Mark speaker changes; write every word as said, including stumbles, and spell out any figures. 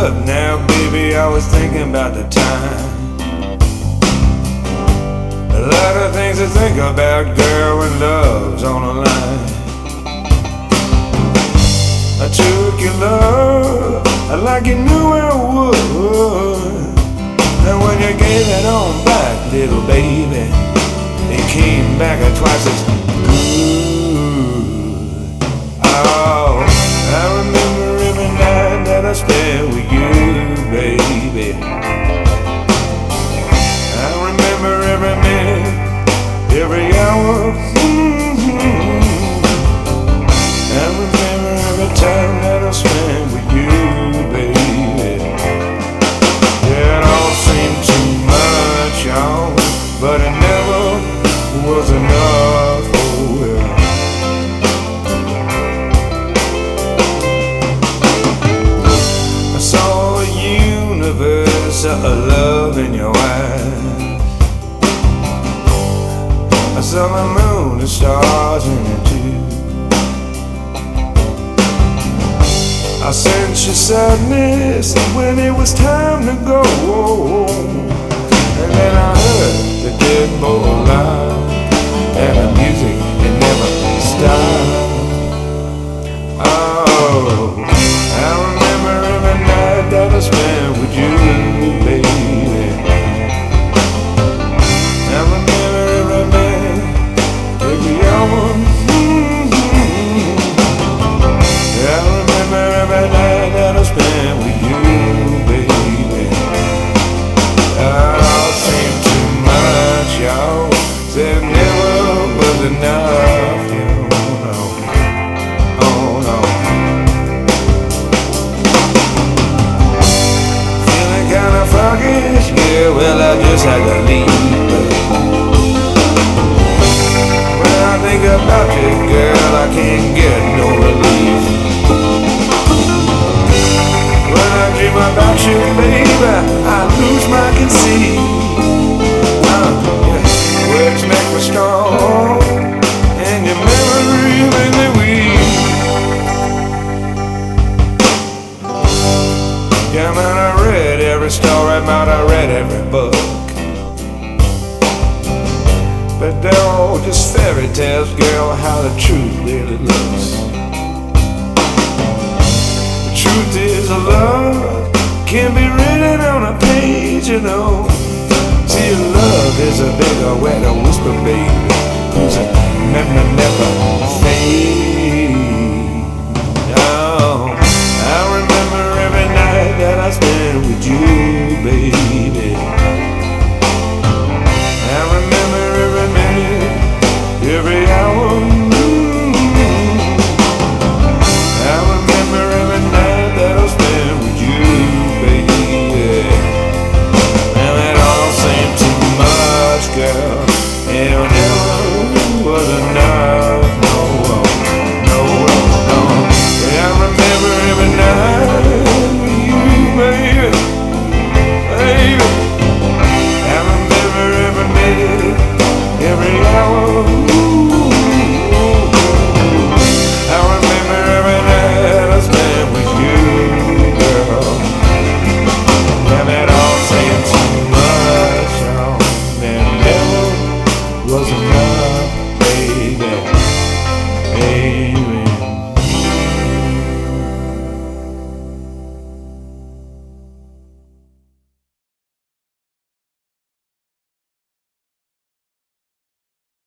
Speaker 1: up now, baby, I was thinking about the time. A lot of things to think about, girl, when love's on the line. I took your love like you knew I would, and when you gave it on back, little baby, it came back at twice as good. Oh, I remember every night that I spent with you, baby. I remember every minute, every hour. Mm-hmm. I remember every time that I spent with you, baby. Yeah, it all seemed too much, y'all, but it never was enough. Oh, well. I saw a universe of love in your eyes. I saw the moon and stars in it too. I sensed your sadness when it was time to go, and then I heard the dead boy loud, and the music, it never stopped. Oh, I remember every night that I spent with you, baby. I remember every minute, every hour. Mm-hmm. I remember every night that I spent with you, baby. It all seemed too much, y'all. Said never was enough, you know. Oh no. Feeling kinda foggy, yeah, well I just had to leave. When I think about you, girl, I can't get no relief. When I dream about you, baby, I lose my conceit. Uh, yeah. Words make me strong, and your memory make me weak. Yeah, man, I read every story, man, I read every book, but they're all just fairy tales, girl, how the truth really looks. The truth is a love can be written on a page, you know. See, love is a bigger, wetter whisper, baby. Who's a never, never